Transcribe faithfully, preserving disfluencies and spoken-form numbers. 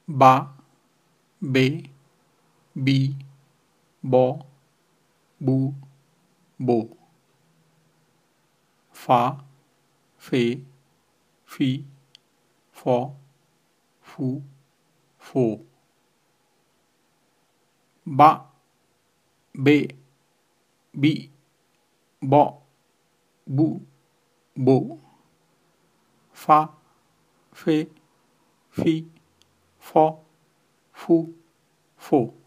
ba, be, bi, bo, bu, bo, fa, fe, fi, fo, fu, fo, ba, be, bi, bo, bu, bo, fa, fe, fi, fo, fu, fo.